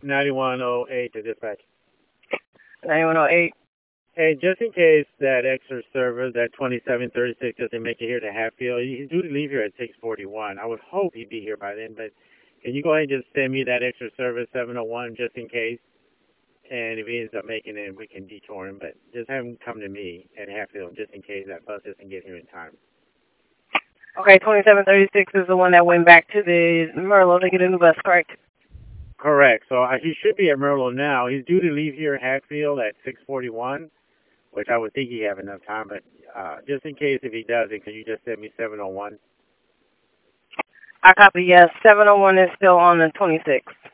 9108 to dispatch. 9108. Hey, just in case that extra server, that 2736, doesn't make it here to Hatfield, he's due to leave here at 6:41. I would hope he'd be here by then, but can you go ahead and just send me that extra server 701 just in case? And if he ends up making it, we can detour him. But just have him come to me at Hatfield just in case that bus doesn't get here in time. Okay, 2736 is the one that went back to the Merlo to get a new bus, correct? Correct. So he should be at Merlo now. He's due to leave here at Hatfield at 6:41, which I would think he have enough time. But just in case if he doesn't, can you just send me 701? I copy, yes. 701 is still on the 26th.